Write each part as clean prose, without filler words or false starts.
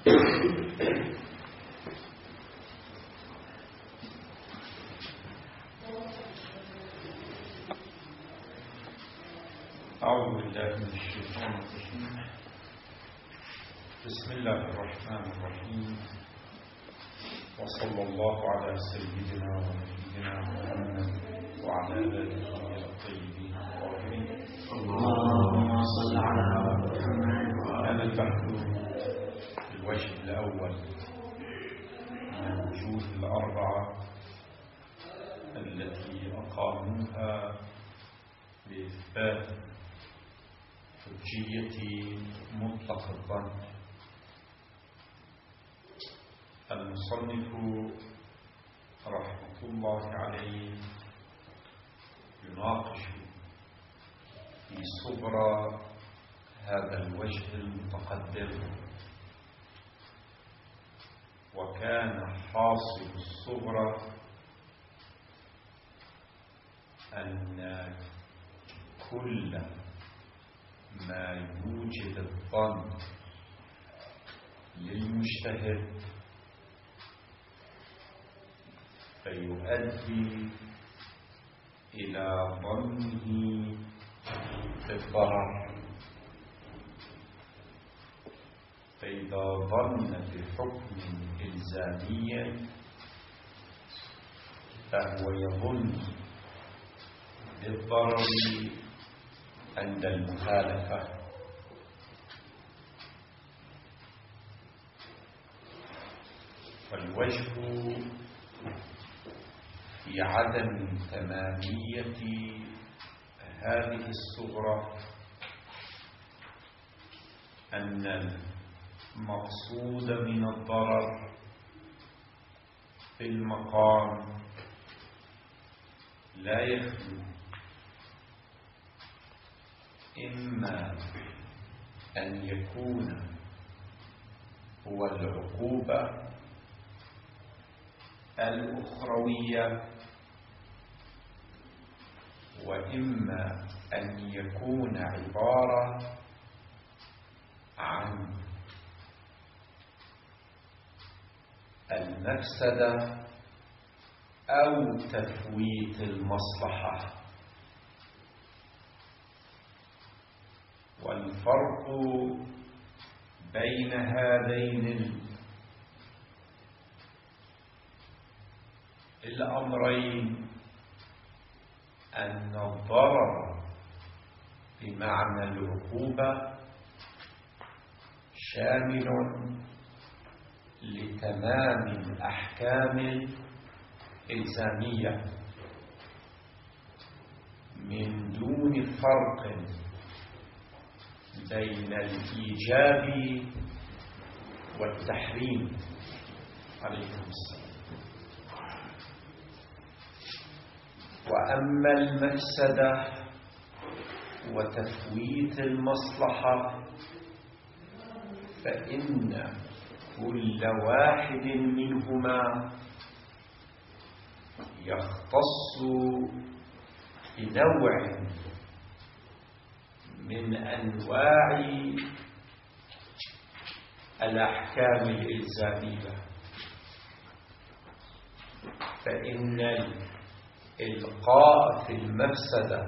أعوذ بالله من الشيطان الرجيم. بسم الله الرحمن الرحيم، وصلى الله على سيدنا ونبينا محمد وعلى آله الطيبين الطاهرين. اللهم صل على محمد. نتحدث في الوجه الأول من الوجوه الأربعة التي أقاموها لإثبات حجية مطلق الظن. المصنف رحمة الله عليه يناقش في صغرى هذا الوجه المتقدم، وكان حاصل الصغرى أن كل ما يوجد الظن للمجتهد فيؤدي إلى ظنه بالضرر. فإذا ظن بحكم إلزامي فهو يظن بالضرر عند المخالفة. والوجه في عدم تمامية هذه الصغرى أن المقصود من الضرر في المقام لا يخلو إما أن يكون هو العقوبة الأخروية، وإما أن يكون عبارة عن المفسدة أو تفويت المصلحة. والفرق بين هذين الأمرين أن الضرر بمعنى العقوبة شامل لتمام الأحكام الإلزامية من دون فرق بين الإيجاب والتحريم. عليكم السلام. وأما المفسدة وتفويت المصلحة فإن كل واحد منهما يختص بنوع من أنواع الأحكام الإلزامية. فإن الإلقاء في المفسدة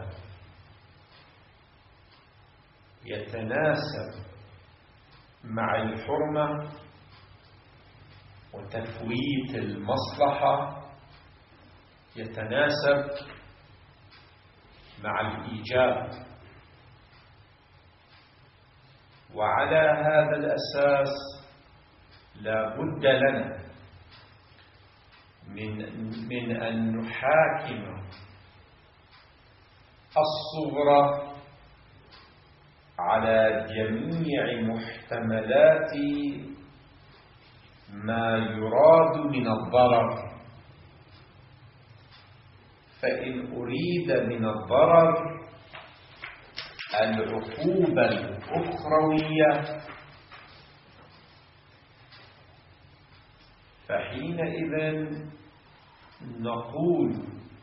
يتناسب مع الحرمة، وتفويت المصلحة يتناسب مع الإيجاب. وعلى هذا الأساس لا بد لنا من أن نحاكم الصغرى على جميع محتملات ما يراد من الضرر. فإن أريد من الضرر العقوبة الأخروية فحينئذ نقول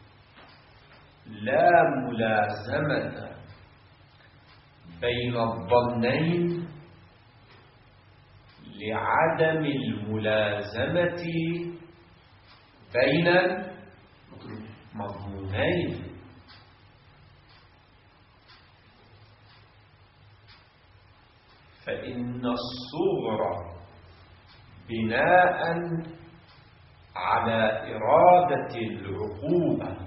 لا ملازمة بين الظنين لعدم الملازمة بين المضمونين. فإن الصغرى بناء على إرادة العقوبة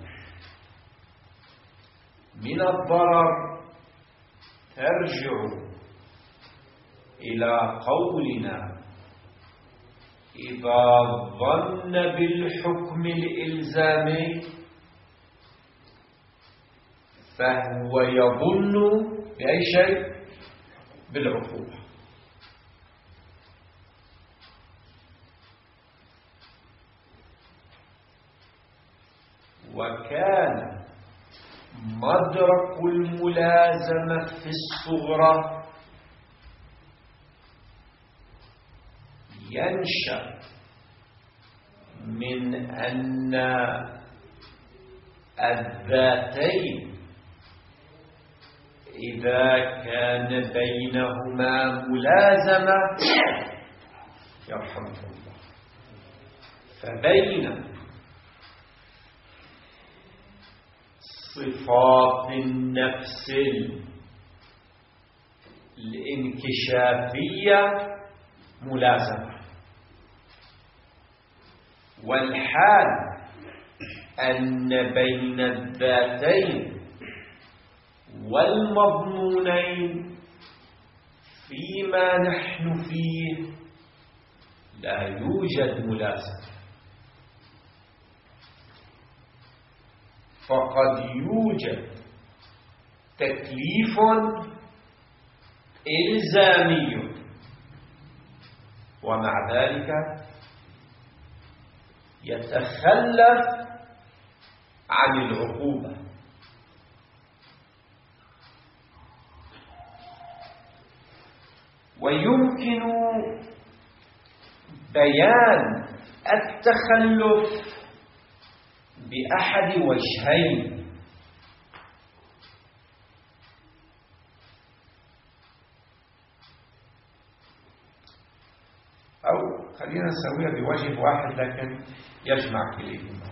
من الضرر ترجع إلى قولنا إذا ظن بالحكم الإلزامي فهو يظن بأي شيء؟ بالعقوبة. وكان مدرك الملازمة في الصغرى ينشأ من أن الذاتين إذا كان بينهما ملازمة يرحمك الله فبين صفات النفس الانكشافية ملازمة، والحال أن بين الذاتين والمضمونين فيما نحن فيه لا يوجد ملازمة، فقد يوجد تكليف إلزامي ومع ذلك يتخلف عن العقوبة. ويمكن بيان التخلف بأحد وجهين: أو خلينا نسويها بوجه واحد لكن يجمع كليهما.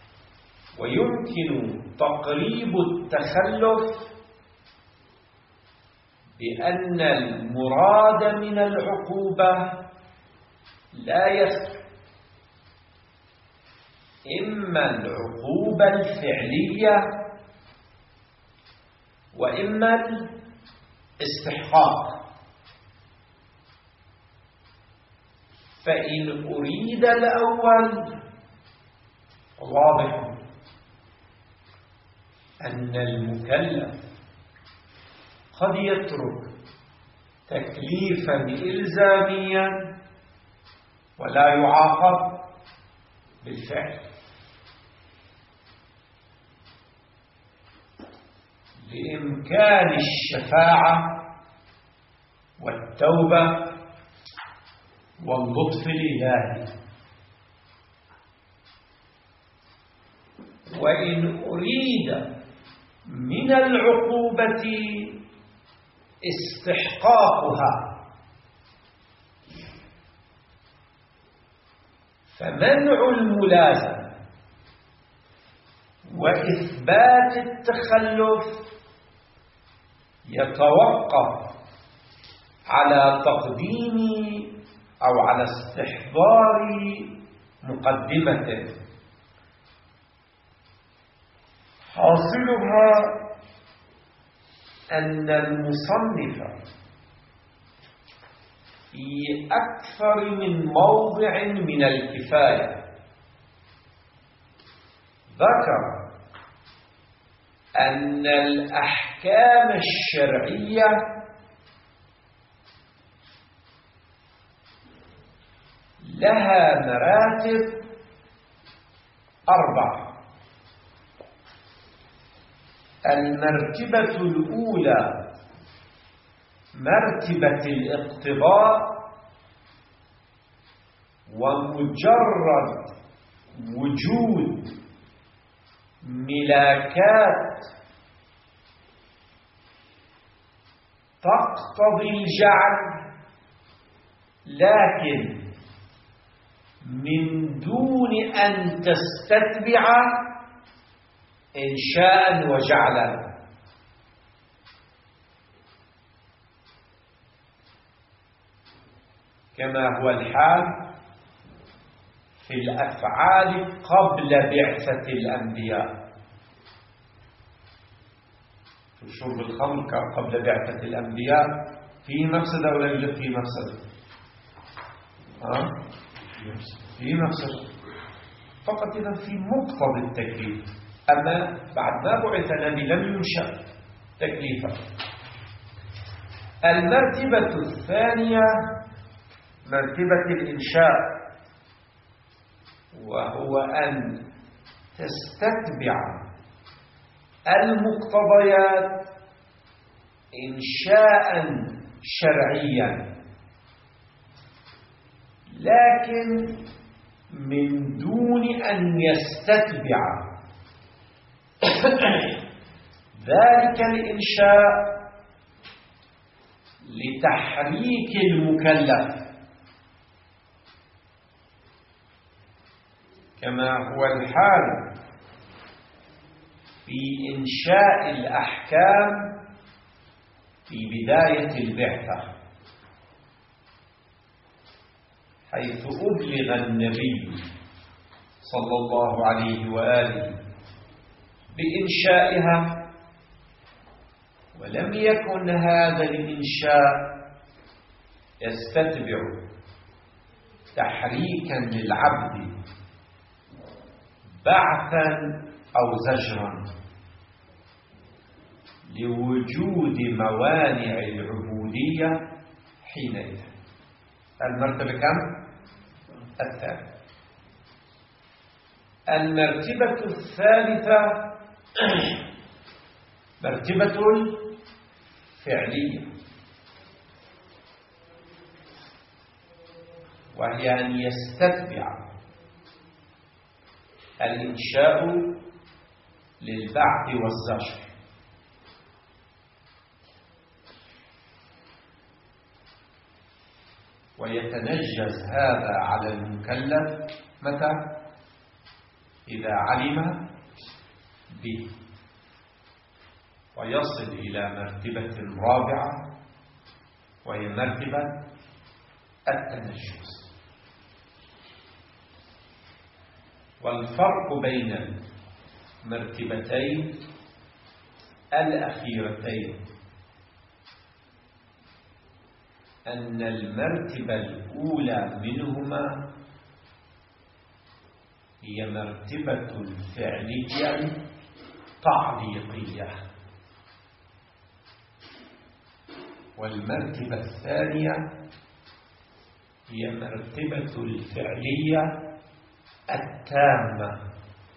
ويمكن تقريب التخلف بأن المراد من العقوبة لا يخلو إما العقوبة الفعلية وإما الاستحقاق. فإن أريد الأول واضح أن المكلف قد يترك تكليفا إلزاميا ولا يعاقب بالفعل، لإمكان الشفاعة والتوبة واللطف الإلهي. وإن أريد من العقوبة استحقاقها فمنع الملازمة وإثبات التخلف يتوقف على تقديم أو على استحضار مقدمة حاصلها أن المصنف في أكثر من موضع من الكفاية ذكر أن الأحكام الشرعية لها مراتب 4. المرتبة الأولى مرتبة الاقتضاء، ومجرد وجود ملاكات تقتضي الجعل لكن من دون أن تستتبع إنشاء وجعلا. كما هو الحال في الأفعال قبل بعثة الأنبياء. في شرب الخمر قبل بعثة الأنبياء فيه مفسدة ولا يوجد فيه مفسدة؟ فيه مفسدة فقط إذا في مقتضى التكليف. أما بعد ما بعث نبي لم ينشأ تكليفا. المرتبة الثانية مرتبة الإنشاء، وهو أن تستتبع المقتضيات إنشاء شرعيا، لكن من دون أن يستتبع ذلك الإنشاء لتحريك المكلف، كما هو الحال في إنشاء الأحكام في بداية البعثة، حيث أبلغ النبي صلى الله عليه وآله بإنشائها، ولم يكن هذا الإنشاء يستتبع تحريكا للعبد بعثا أو زجرا لوجود موانع العبودية حينئذ. المرتبة كم؟ الثالثة. المرتبة الثالثة مرتبة فعلية، وهي أن يستتبع الإنشاء للبعث والزجر، ويتنجز هذا على المكلف متى؟ إذا علم به، ويصل إلى مرتبة رابعة وهي مرتبة التنجز. والفرق بين المرتبتين الأخيرتين أن المرتبة الأولى منهما هي مرتبة الفعلية التعليقية، والمرتبة الثانية هي مرتبة الفعلية التامة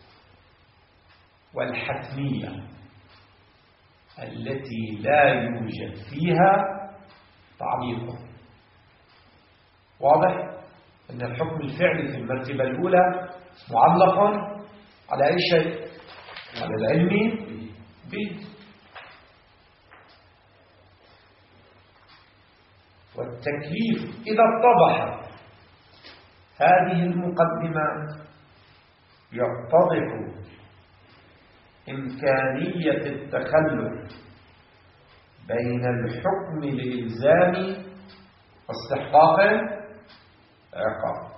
والحتمية التي لا يوجد فيها تعليق. واضح أن الحكم الفعلي في المرتبة الأولى معلق على أي شيء؟ على العلم به. والتكليف إذا اتضح هذه المقدمات يتضح إمكانية التخلف بين الحكم الإلزامي واستحقاق العقاب،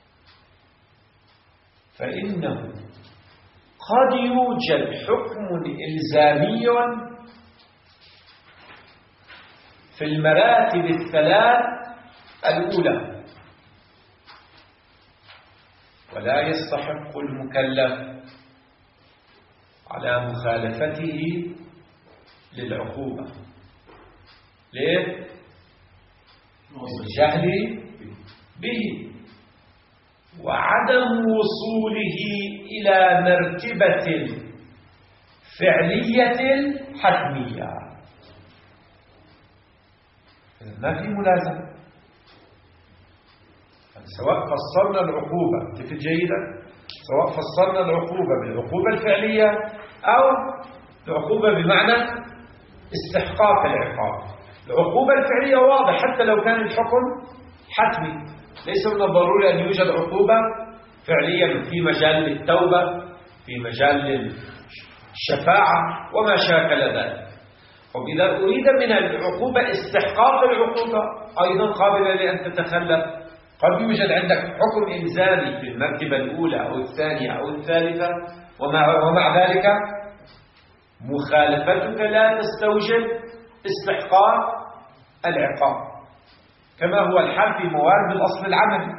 فإنه قد يوجد حكم إلزامي في المراتب الثلاث الأولى ولا يستحق المكلف على مخالفته للعقوبة. ليه؟ الجهل به وعدم وصوله إلى مرتبة فعلية حتمية. ما في ملازمة، سواء فصلنا العقوبة تفت جيدا، سواء فصلنا العقوبة بالعقوبة الفعلية أو العقوبة بمعنى استحقاق العقاب. العقوبة الفعلية واضح حتى لو كان الحكم حتمي، ليس من الضروري أن يوجد عقوبة فعليا في مجال التوبة، في مجال الشفاعة وما شاكل ذلك. وإذا أريد من العقوبة استحقاق العقوبة أيضا قابلة لأن تتخلف. قد يوجد عندك حكم إلزامي في المرتبة الأولى أو الثانية أو الثالثة، ومع ذلك مخالفتك لا تستوجب استحقاق العقاب، كما هو الحال في موارد الأصل العملي.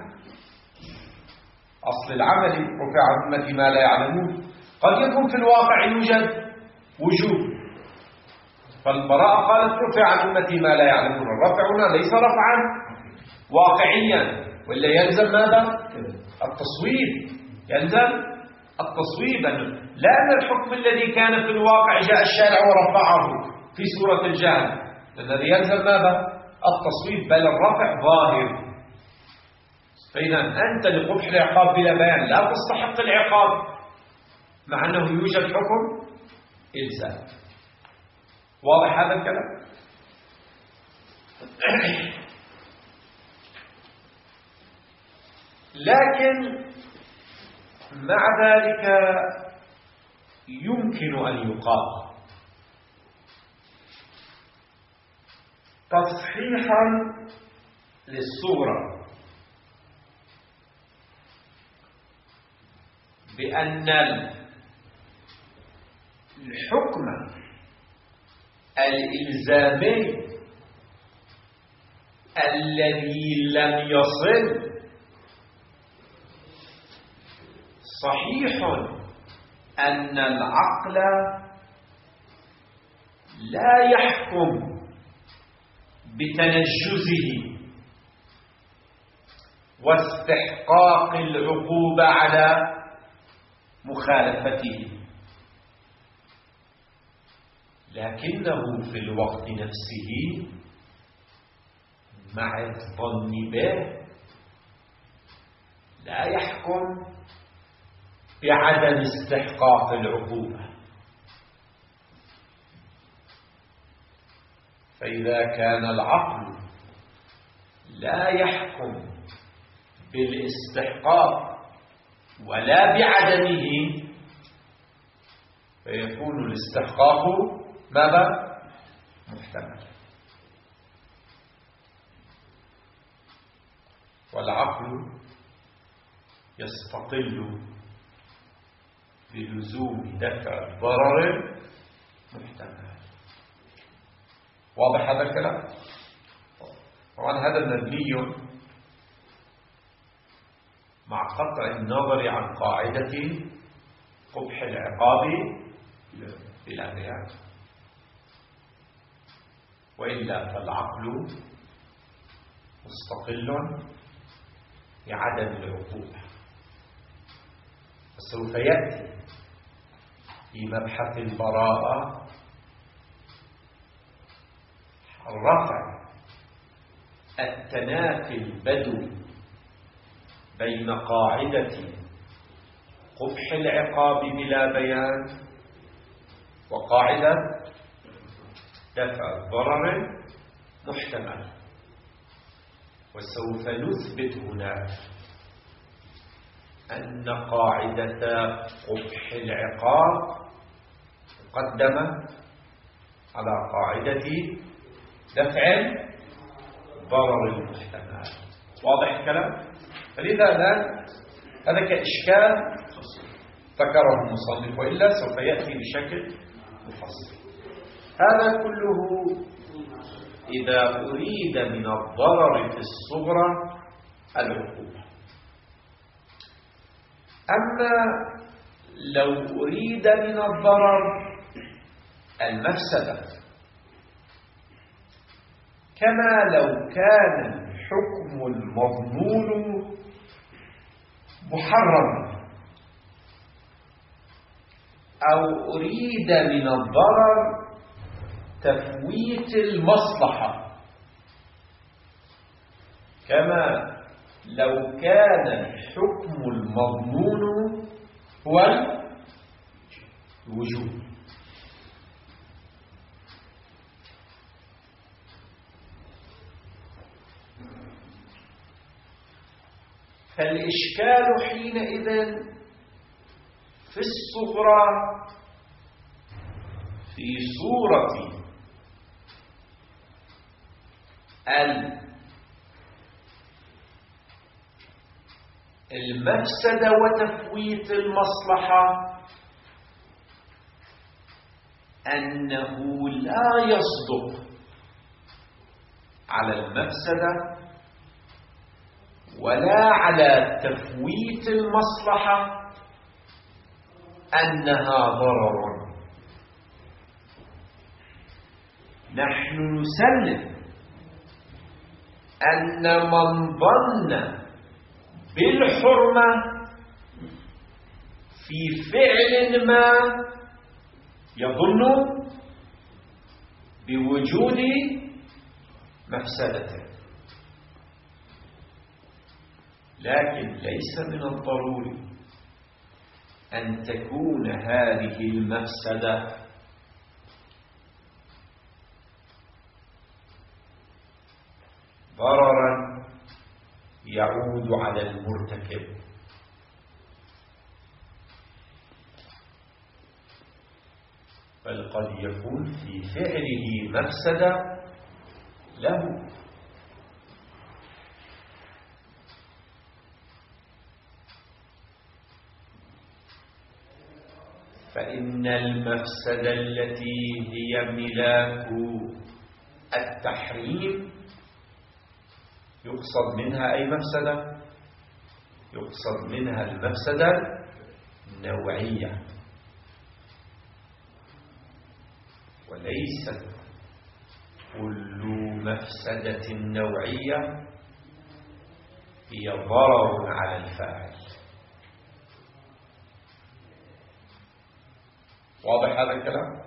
أصل العملي رفع عن أمتي ما لا يعلمون، قد يكون في الواقع يوجد وجوب، فالبراءة قالت رفع عن أمتي ما لا يعلمون. الرفع هنا ليس رفعا واقعيا، ولا يلزم ماذا؟ التصويب، يلزم التصويب، لا أن الحكم الذي كان في الواقع جاء الشارع ورفعه في سورة الجهل، الذي يلزم ماذا؟ التصويب، بل الرفع ظاهر. فإذا أنت لقبح العقاب بلا بيان لا تستحق العقاب، مع أنه يوجد حكم إلزام. واضح هذا الكلام؟ لكن مع ذلك يمكن أن يقال تصحيحا للصورة بأن الحكم الإلزامي الذي لم يصل صحيح أن العقل لا يحكم بتنجزه واستحقاق العقوبة على مخالفته، لكنه في الوقت نفسه مع الظن به لا يحكم بعدم استحقاق العقوبة. فإذا كان العقل لا يحكم بالاستحقاق ولا بعدمه، فيكون الاستحقاق ماذا؟ محتمل. والعقل يستقل بلزوم دفع ضرر محتمل. واضح هذا الكلام؟ طبعا هذا مبني مع قطع النظر عن قاعدة قبح العقاب بلا بيان، وإلا فالعقل مستقل بعدم العقوبة. وسوف يأتي في مبحث البراءة رفع التنافي البدوي بين قاعدة قبح العقاب بلا بيان وقاعدة دفع الضرر محتمل. وسوف نثبت هنا أن قاعدة قبح العقاب مقدمة على قاعدة دفع الضرر المحتمل. واضح الكلام؟ فلذا الآن هذا كإشكال ذكره المصنف، وإلا سوف يأتي بشكل مفصل. هذا كله إذا أريد من الضرر في الصغرى العقوبة. أما لو أريد من الضرر المفسدة، كما لو كان الحكم المضمون محرما، أو أريد من الضرر تفويت المصلحة، كما لو كان الحكم المضمون هو الوجوب. فالإشكال حينئذ في الصغرى في صورة المفسدة وتفويت المصلحة أنه لا يصدق على المفسدة ولا على تفويت المصلحة أنها ضرر. نحن نسلم أن من ظن بالحرمة في فعل ما يظن بوجود مفسدته، لكن ليس من الضروري أن تكون هذه المفسدة ضررا يعود على المرتكب. بل قد يكون في فعله مفسدة له. فإن المفسدة التي هي ملاك التحريم يقصد منها أي مفسدة؟ يقصد منها المفسدة النوعية، وليست كل مفسدة نوعية هي ضرر على الفاعل. واضح هذا الكلام؟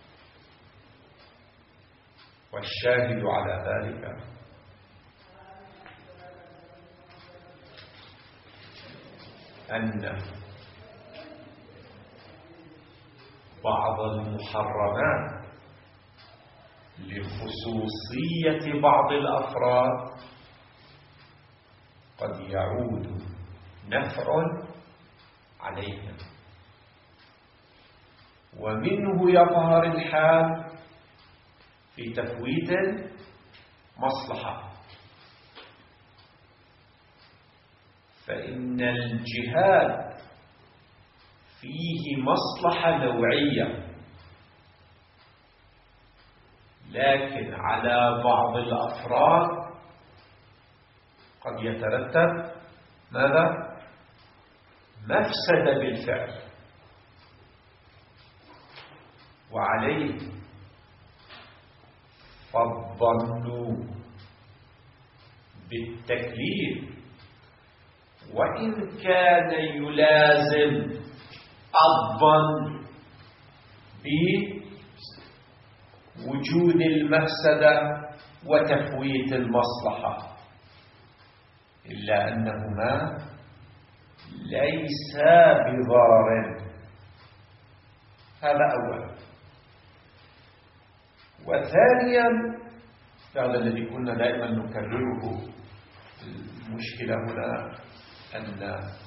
والشاهد على ذلك أن بعض المحرمات لخصوصية بعض الأفراد قد يعود نفع عليهم، ومنه يظهر الحال في تفويت المصلحة. فإن الجهاد فيه مصلحة نوعية، لكن على بعض الأفراد قد يترتب ماذا؟ مفسدة بالفعل، وعليه فالظن بالتكليف وإن كان يلازم الظن بوجود المفسدة وتفويت المصلحة، إلا أنهما ليسا بضرر. هذا أولا. وثانيا، هذا الذي كنا دائما نكرره، المشكلة هنا أن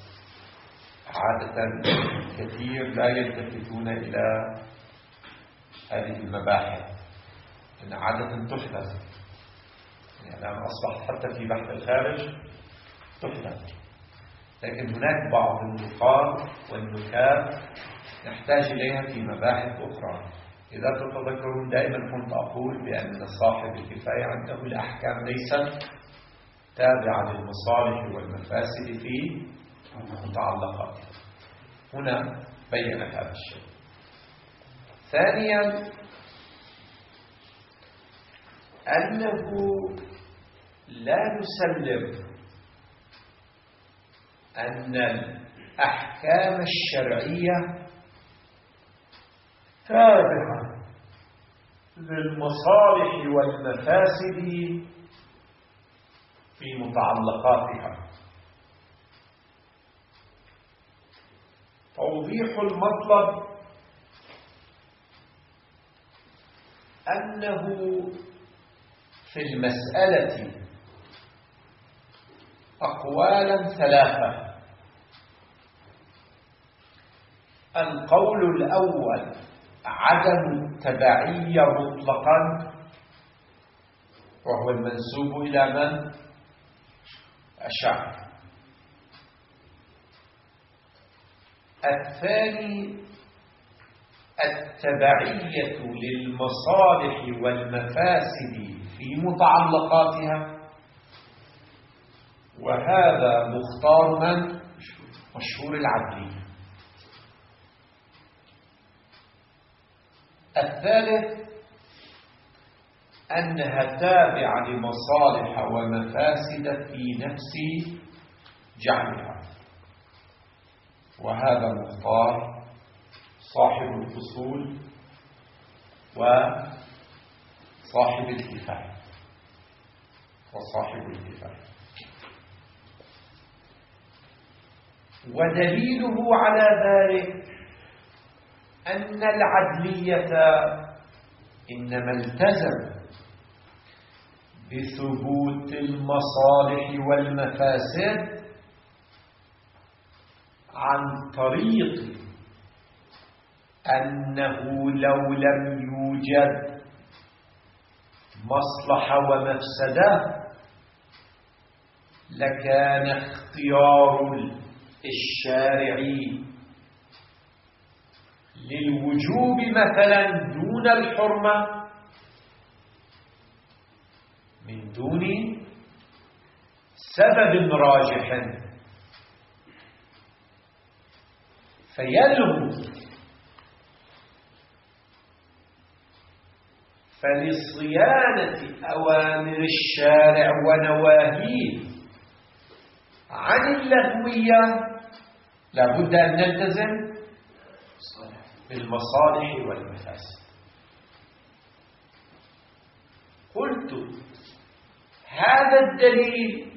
عادة كثير لا يلتفتون إلى هذه المباحث، أن عادة تحدث، يعني الآن أصبحت حتى في بحث الخارج تحدث، لكن هناك بعض النقاط والنكات نحتاج إليها في مباحث أخرى. إذا تتذكرون دائما كنت أقول بأن صاحب الكفاية عنده الأحكام ليست تابعة للمصالح والمفاسد في متعلقات. هنا بيّنت هذا الشيء. ثانيا، أنه لا نسلم أن الأحكام الشرعية تابعة للمصالح والمفاسد في متعلقاتها. توضيح المطلب أنه في المسألة أقوالا ثلاثة. القول الأول عدم التبعية مطلقا، وهو المنسوب إلى من؟ الشاعر. الثاني التبعية للمصالح والمفاسد في متعلقاتها، وهذا مختار من؟ مشهور العدلية. الثالث أنها تابعة لمصالح ومفاسد في نفس جعلها، وهذا مختار صاحب الفصول وصاحب الكفاية ودليله على ذلك أن العدلية إنما التزم بثبوت المصالح والمفاسد عن طريق أنه لو لم يوجد مصلحة ومفسدة لكان اختيار الشارع للوجوب مثلا دون الحرمة من دون سبب راجح، فيلغو فلصيانة أوامر الشارع ونواهيه عن اللغوية لابد أن نلتزم بالمصالح والمفاسد. قلت هذا الدليل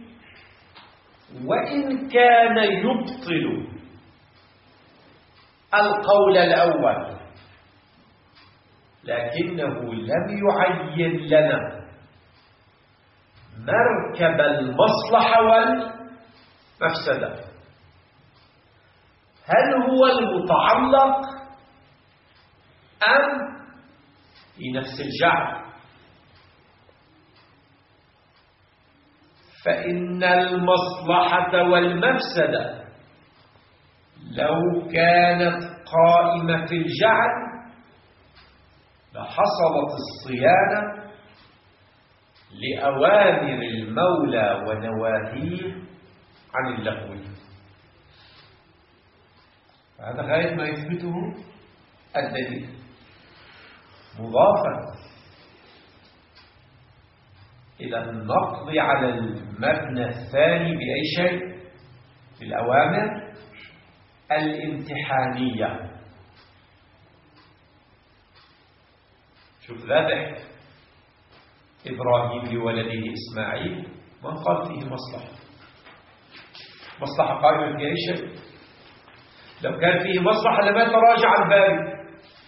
وإن كان يبطل القول الأول لكنه لم يعين لنا مركب المصلحة والمفسدة. هل هو المتعلق أم في نفس الجعل؟ فإن المصلحة والمفسدة لو كانت قائمة في الجعل لحصلت الصيانة لأوامر المولى ونواهيه عن اللغو. هذا غاية ما يثبته الدليل، مضافا إلى النقض على المبنى الثاني بأي شيء؟ بالأوامر الامتحانية. شوف ذبح إبراهيم لولده إسماعيل ما قال فيه مصلحة قائمة في أي شيء. لو كان فيه مصلحة لما تراجع الباري،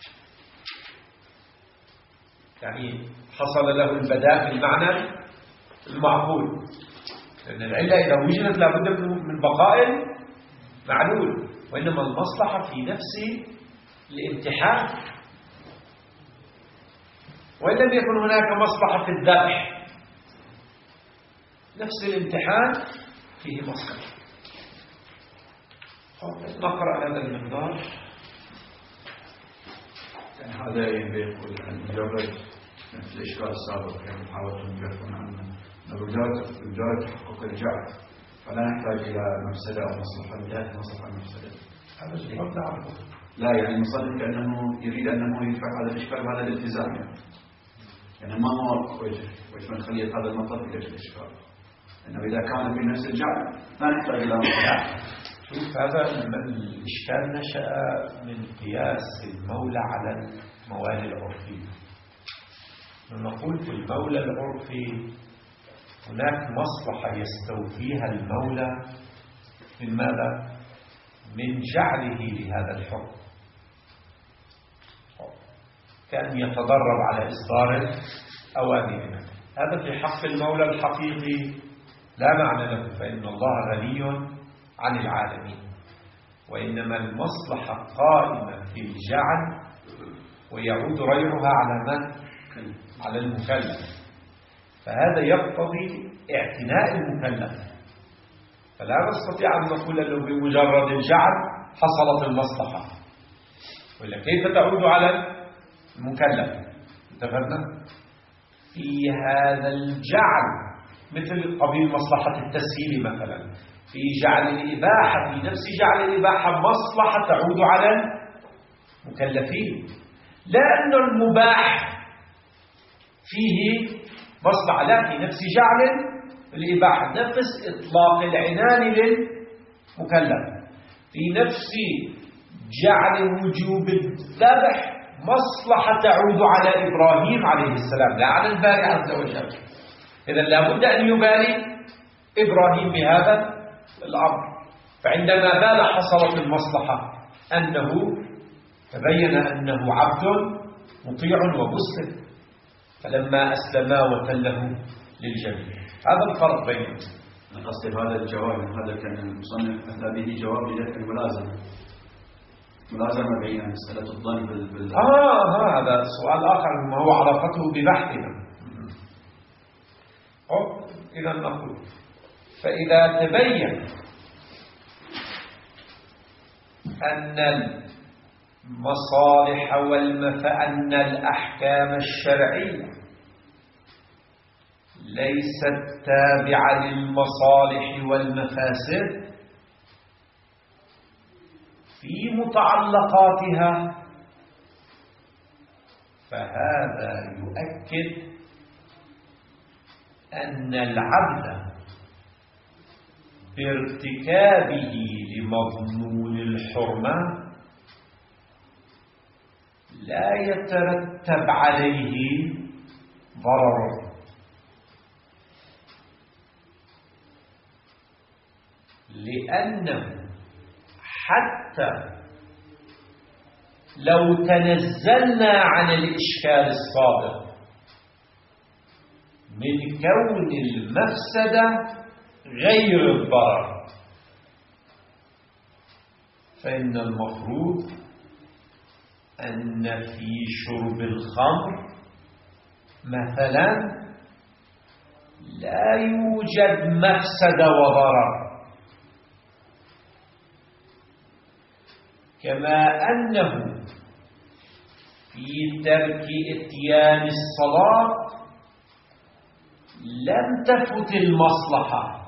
يعني حصل له البداء بالمعنى المعقول، لأن العلة إذا وجدت لابد من بقاء معلول، وإنما المصلحة في نفس الامتحان. وإن لم يكن هناك مصلحة في الذبح نفس الامتحان فيه مصلحة. نقرأ هذا المقدار. هذا يقول أن مجرد مثل الإشكال السابق يعني حاولتم تجربون عنه مجرد تحقق الجعل فلا نحتاج إلى مفسدة أو مصلحة بداية مصلحة المفسدة. هذا الجواب نعرفه. لا يعني المصنف كأنه يريد أنه يدفع هذا الإشكال وهذا الالتزام يعني ما هو وجه من خلية هذا المطلب إلى الإشكال، إنه إذا كان في نفس الجعل لا نحتاج إلى مصلحة. شوف هذا الإشكال نشأ من قياس المولى على الموالي العرفية. نقول في المولى العرفي هناك مصلحة يستوفيها المولى من ماذا؟ من جعله لهذا الحكم، كأن يتدرب على إصدار الأوامر. هذا في حق المولى الحقيقي لا معنى له، فإن الله غني عن العالمين، وإنما المصلحة قائمة في الجعل ويعود ريعها على من؟ على المكلف. فهذا يقتضي اعتناء المكلف، فلا نستطيع أن نقول أنه بمجرد الجعل حصلت المصلحة، ولا كيف تعود على المكلف؟ اتفقنا؟ في هذا الجعل مثل قبيل مصلحة التسهيل مثلا، في جعل الإباحة، في نفس جعل الإباحة مصلحة تعود على المكلفين، لأن المباح فيه مصلحة، لا في نفس جعل الإباحة، نفس إطلاق العنان للمكلف، في نفس جعل وجوب الذبح مصلحة تعود على إبراهيم عليه السلام لا على الباري عز وجل. إذا لابد أن يبالي إبراهيم بهذا الأمر، فعندما بال حصلت المصلحة أنه تبين أنه عبد مطيع ومسلم، فلما أسلما وتله للجميع. هذا الفرق بينهم. قصدي هذا الجواب، هذا كان المصنف أتى به جواب لذلك الملازمة، ملازمة بين مسألة الظن هذا سؤال آخر ما هو علاقته ببحثنا. إذا نقول فإذا تبين أن المصالح أن الأحكام الشرعية ليست تابعة للمصالح والمفاسد في متعلقاتها، فهذا يؤكد أن العبد بارتكابه لمضمون الحرمة لا يترتب عليه ضرر، لأنه حتى لو تنزلنا عن الإشكال الصادق من كون المفسدة غير الضرر، فإن المفروض أن في شرب الخمر مثلا لا يوجد مفسدة وضرر، كما أنه في ترك إتيان الصلاة لم تفت المصلحة،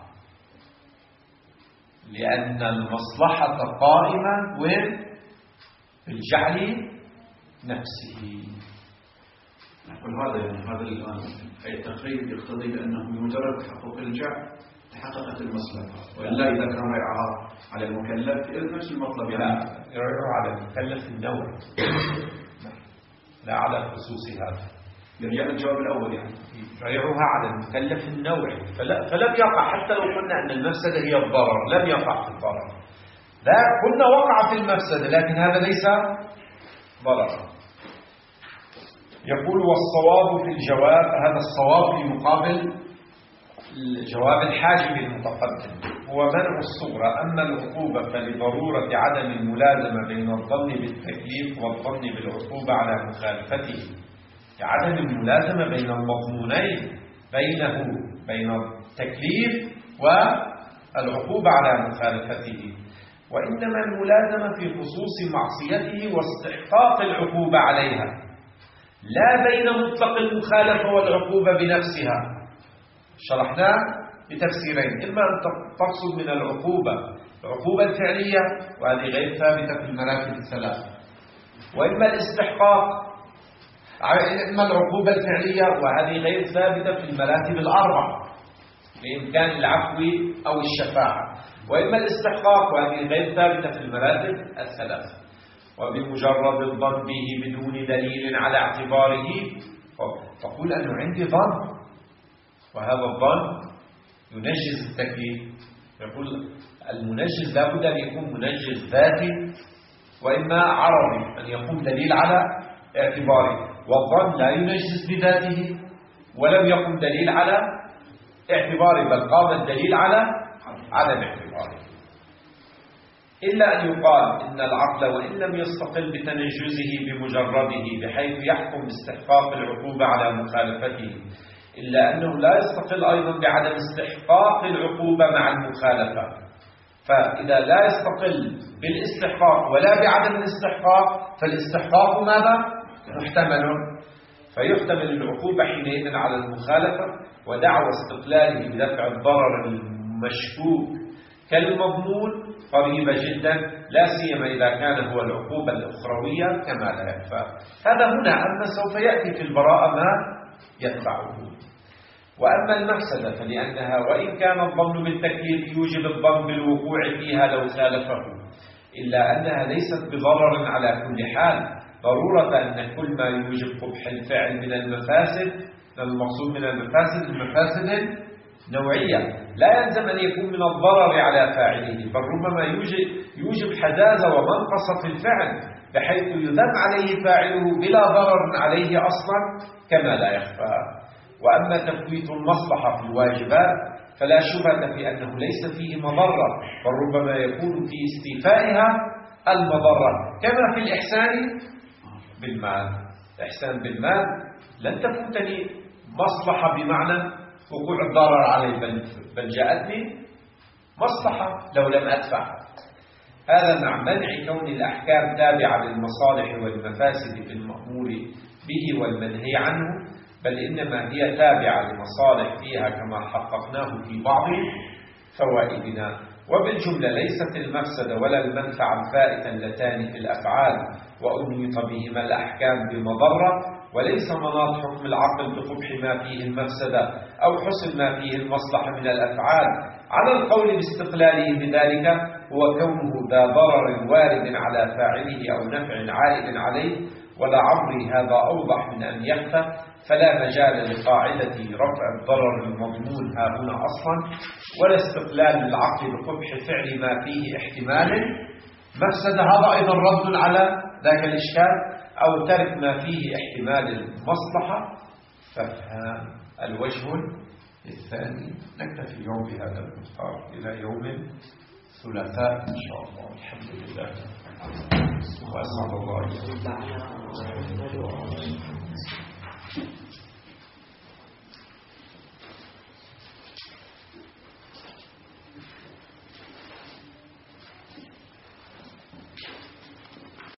لأن المصلحة قائمة في الجعل نفسه. نقول هذا الآن أي التقرير يقتضي بأنه بمجرد تحقق الجعل تحققت المصلحة، وإلا إذا كان ريعها على المكلف نفس المطلب، يعني ريعها على المكلف النوع لا على خصوص هذا، يعني الجواب الأول يعني ريعها على المكلف النوعي، فلم يقع، حتى لو قلنا أن المفسدة هي الضرر لم يقع في الضرر، لا قلنا وقع في المفسدة لكن هذا ليس ضرر. يقول والصواب في الجواب، هذا الصواب في مقابل الجواب الحاجب المتقدم، هو منع الصغرى، أما العقوبة فلضرورة عدم الملازمة بين الظن بالتكليف والظن بالعقوبة على مخالفته، عدم الملازمة بين المضمونين بين التكليف والعقوبة على مخالفته، وإنما الملازمة في خصوص معصيته واستحقاق العقوبة عليها، لا بين مطلق المخالفة والعقوبة بنفسها. شرحناه بتفسيرين، إما أن تقصد من العقوبة الفعلية وهذه غير ثابتة في المراتب الثلاث، وإما الاستحقاق، إما العقوبة الفعلية وهذه غير ثابتة في المراتب الأربع بإمكان العفو أو الشفاعة، وإما الاستحقاق وهذه غير ثابتة في المراتب الثلاث. وبمجرد الظن به بدون دليل على اعتباره، تقول أنه عندي ظن وهذا الظن ينجز التكليف. يقول المنجز لابد أن يكون منجز ذاتي وإما عرضي، أن يكون دليل على اعتباره، والظن لا ينجز بذاته ولم يكن دليل على اعتباره، بل قام الدليل على عدم اعتباره. إلا أن يقال إن العقل وإن لم يستقل بتنجزه بمجرده بحيث يحكم باستحقاق العقوبة على مخالفته، إلا أنه لا يستقل أيضا بعدم استحقاق العقوبة مع المخالفة. فإذا لا يستقل بالاستحقاق ولا بعدم الاستحقاق، فالاستحقاق ماذا؟ محتمل، فيحتمل العقوبة حينئذ على المخالفة، ودعوى استقلاله بدفع الضرر المشكوك كالمضمون قريبة جدا، لا سيما إذا كان هو العقوبة الأخروية كما لا يخفى. هذا هنا، أما سوف يأتي في البراءة ما يتبعه. وأما المفسدة فلأنها وإن كان الظن بالتكليف يوجب الظن بالوقوع فيها لو خالفه، إلا أنها ليست بضرر على كل حال، ضرورة أن كل ما يوجب قبح الفعل من المفاسد، المقصود من المفاسد المفاسد نوعية، لا يلزم أن يكون من الضرر على فاعله، بل ربما يوجب حزازة ومنقصة في الفعل بحيث يذم عليه فاعله بلا ضرر عليه أصلا كما لا يخفى. وأما تفويت المصلحة في الواجبات فلا شبهة في أنه ليس فيه مضرة، بل ربما يكون في استيفائها المضرة، كما في الإحسان بالمال. الإحسان بالمال لن تفوتني مصلحة بمعنى وقوع الضرر علي، بل جاءتني مصلحة لو لم أدفع. هذا مع منع كون الأحكام تابعة للمصالح والمفاسد في المأمور به والمنهي عنه، بل إنما هي تابعة لمصالح فيها كما حققناه في بعض فوائدنا. وبالجملة ليست المفسدة ولا المنفعة الفائتة اللتان في الأفعال وأنيط بهما الأحكام بمضرة، وليس مناط حكم العقل بقبح ما فيه المفسدة أو حسن ما فيه المصلحة من الأفعال على القول باستقلاله بذلك هو كونه ذا ضرر وارد على فاعله أو نفع عائد عليه، ولعمري هذا أوضح من أن يخفى، فلا مجال لقاعدة رفع الضرر المضمون ها هنا أصلا، ولا استقلال العقل بقبح فعل ما فيه احتمال مفسدة. هذا أيضا رد على ذاك الإشكال، أو ترك ما فيه احتمال المصلحة. فافهم الوجه الثاني. نكتفي اليوم بهذا المختار إلى يوم الثلاثاء إن شاء الله. الحمد لله وأسعد الله.